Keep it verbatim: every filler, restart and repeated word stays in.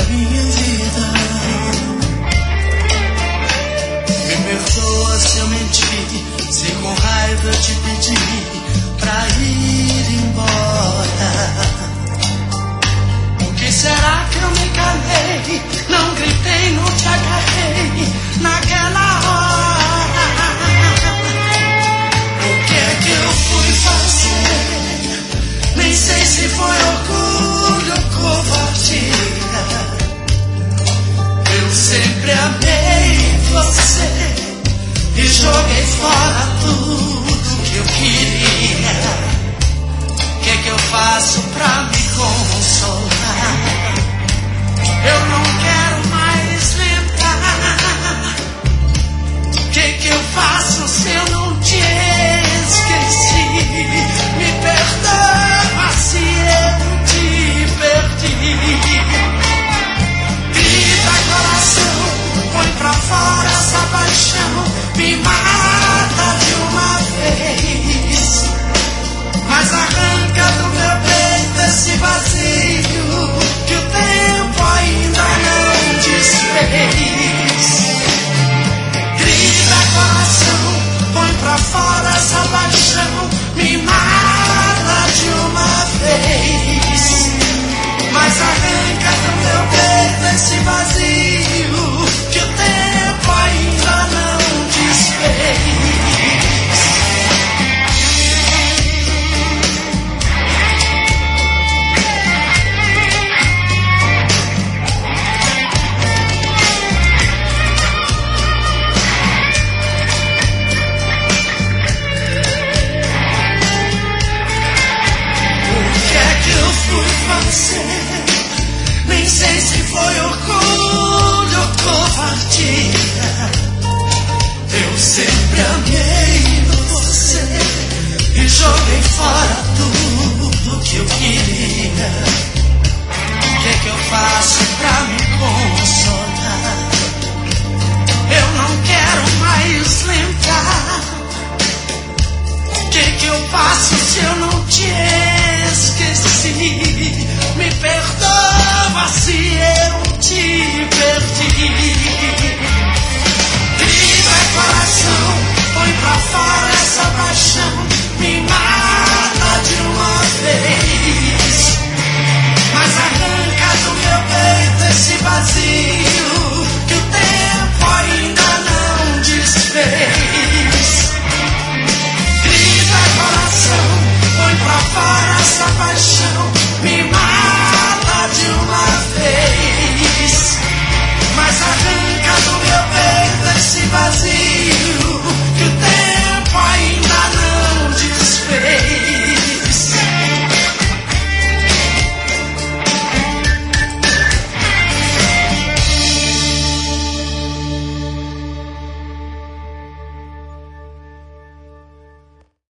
minha vida. Me perdoa se eu menti, se com raiva eu te pedi pra ir embora. O que será que eu me calei? Não gritei, não te agarrei naquela hora. O que é que eu fui fazer? Nem sei se foi orgulho ou covardia. Eu sempre amei você e joguei fora tudo que eu queria. O que é que eu faço pra me consolar? Eu não quero mais lembrar. O que é que eu faço se eu não te esqueci? Me perdoa se eu te perdi. Grita coração, põe pra fora essa paixão, me mata de uma vez, mas arranca do meu peito esse vazio que o tempo ainda não desfez. Grita coração, põe pra fora essa paixão, me mata de uma vez, mas arranca do meu peito esse vazio que o tempo ainda não desfez. Nem sei se foi orgulho ou covardia. Eu sempre amei você e joguei fora tudo que eu queria. O que é que eu faço pra me consolar? Eu não quero mais lembrar. O que é que eu faço se eu não te esqueci? Me perdoa se